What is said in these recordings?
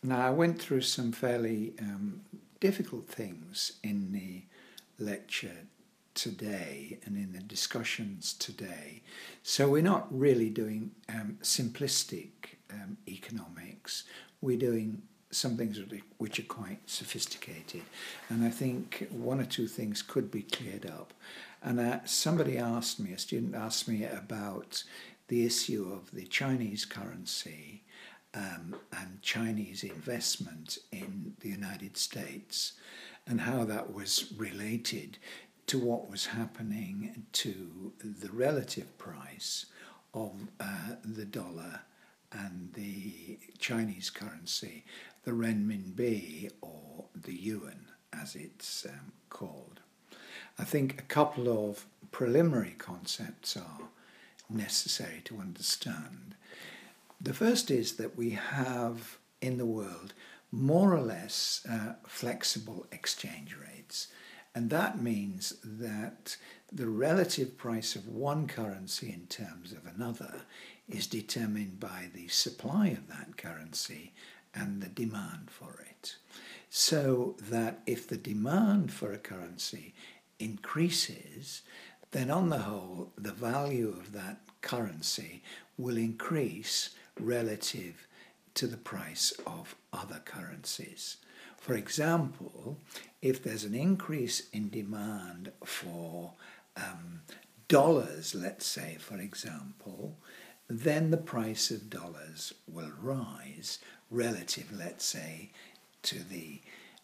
Now, I went through some fairly difficult things in the lecture today and in the discussions today. So we're not really doing simplistic economics. We're doing some things which are quite sophisticated. And I think one or two things could be cleared up. And somebody asked me, a student asked me about the issue of the Chinese currency and Chinese investment in the United States and how that was related to what was happening to the relative price of the dollar and the Chinese currency, the renminbi or the yuan as it's called. I think a couple of preliminary concepts are necessary to understand. The first is that we have in the world more or less flexible exchange rates, and that means that the relative price of one currency in terms of another is determined by the supply of that currency and the demand for it. So that if the demand for a currency increases, then on the whole, the value of that currency will increase relative to the price of other currencies. For example, if there's an increase in demand for dollars, let's say, for example, then the price of dollars will rise relative, let's say, to the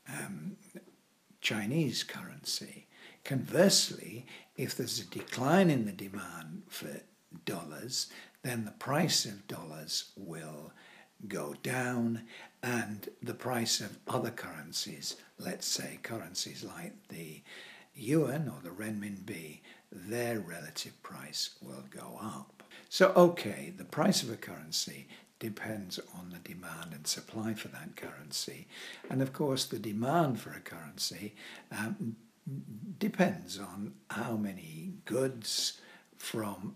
Chinese currency. Conversely, if there's a decline in the demand for dollars, then the price of dollars will go down and the price of other currencies, let's say currencies like the yuan or the renminbi, their relative price will go up. So, okay, the price of a currency depends on the demand and supply for that currency. And of course, the demand for a currency depends on how many goods from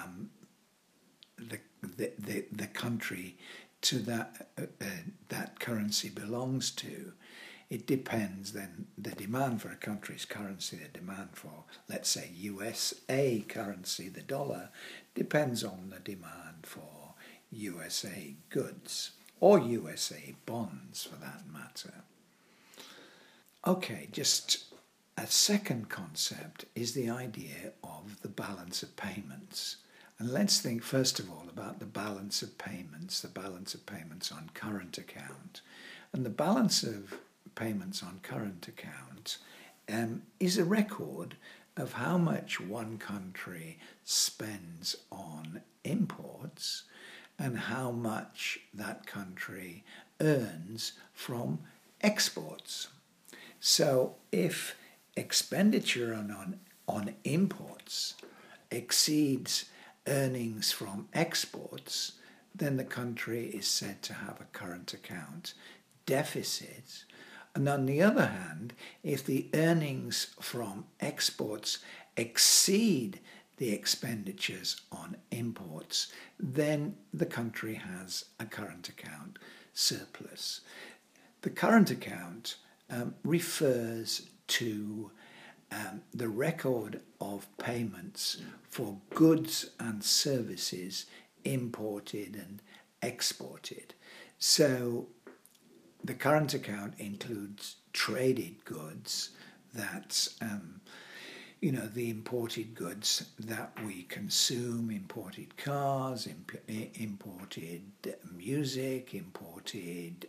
the country to that currency belongs to. It depends then, the demand for a country's currency, the demand for, let's say, USA currency, the dollar, depends on the demand for USA goods, or USA bonds for that matter. Okay, just a second concept is the idea of the balance of payments. And let's think first of all about the balance of payments on current account. And the balance of payments on current account is a record of how much one country spends on imports and how much that country earns from exports. So if expenditure on imports exceeds earnings from exports, then the country is said to have a current account deficit. And on the other hand, if the earnings from exports exceed the expenditures on imports, then the country has a current account surplus. The current account refers to the record of payments for goods and services imported and exported. So the current account includes traded goods, that's the imported goods that we consume, imported cars, imported music, imported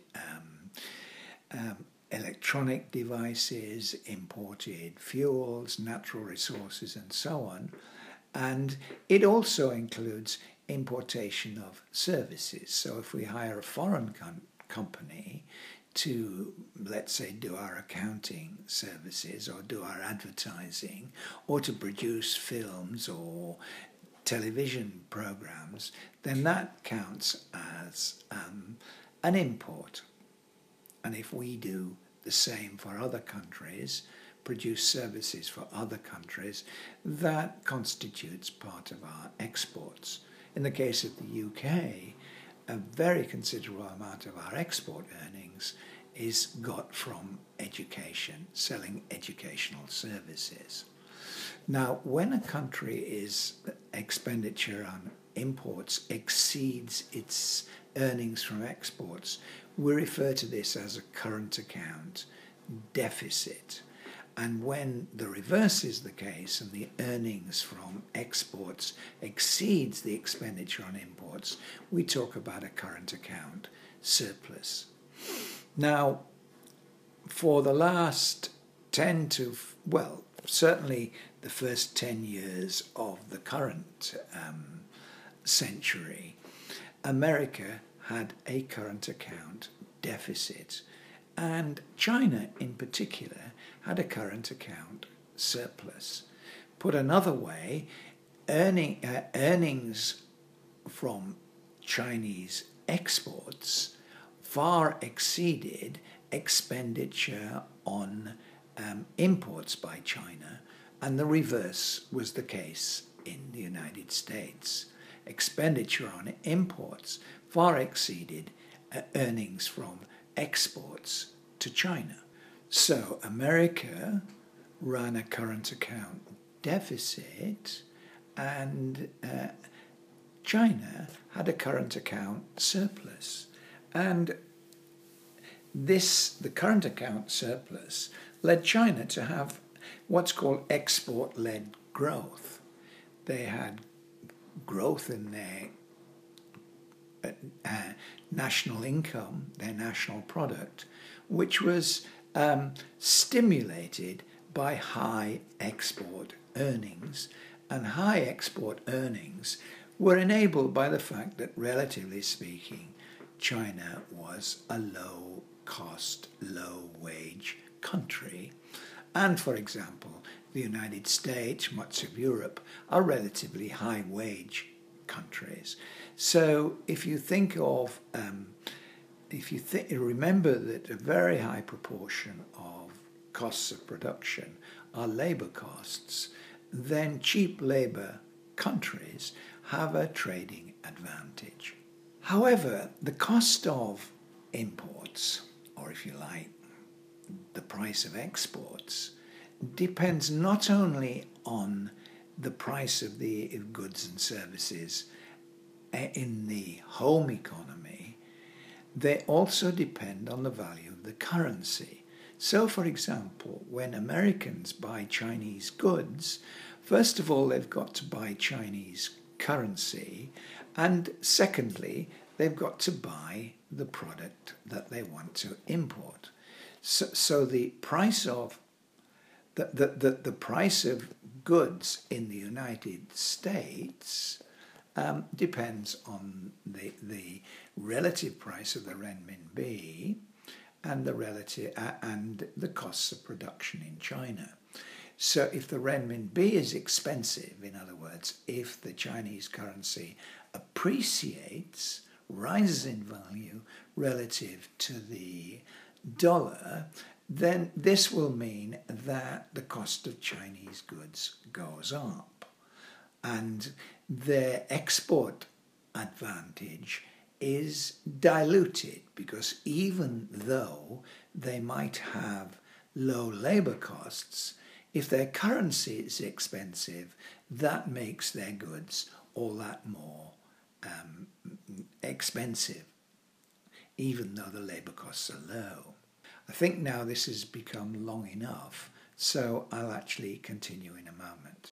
electronic devices, imported fuels, natural resources, and so on. And it also includes importation of services. So if we hire a foreign company to, let's say, do our accounting services or do our advertising or to produce films or television programs, then that counts as an import. And if we do the same for other countries, produce services for other countries, that constitutes part of our exports. In the case of the UK, a very considerable amount of our export earnings is got from education, selling educational services. Now, when a country's expenditure on imports exceeds its earnings from exports, we refer to this as a current account deficit. And when the reverse is the case and the earnings from exports exceeds the expenditure on imports, we talk about a current account surplus. Now, for the last certainly the first 10 years of the current century, America had a current account deficit, and China in particular had a current account surplus. Put another way, earnings from Chinese exports far exceeded expenditure on imports by China, and the reverse was the case in the United States. Expenditure on imports far exceeded earnings from exports to China. So America ran a current account deficit, and China had a current account surplus. And the current account surplus led China to have what's called export-led growth. They had growth in their national income, their national product, which was stimulated by high export earnings. And high export earnings were enabled by the fact that, relatively speaking, China was a low-cost, low-wage country. And, for example, the United States, much of Europe, are relatively high-wage countries. So if you think of, remember that a very high proportion of costs of production are labour costs, then cheap labour countries have a trading advantage. However, the cost of imports, or if you like, the price of exports, depends not only on the price of the goods and services in the home economy, they also depend on the value of the currency. So, for example, when Americans buy Chinese goods, first of all, they've got to buy Chinese currency, and secondly, they've got to buy the product that they want to import. So the price of the price of goods in the United States depends on the relative price of the renminbi and the costs of production in China. So if the renminbi is expensive, in other words, if the Chinese currency appreciates, rises in value relative to the dollar, then this will mean that the cost of Chinese goods goes up, and their export advantage is diluted, because even though they might have low labour costs, if their currency is expensive, that makes their goods all that more expensive, even though the labour costs are low. I think now this has become long enough, so I'll actually continue in a moment.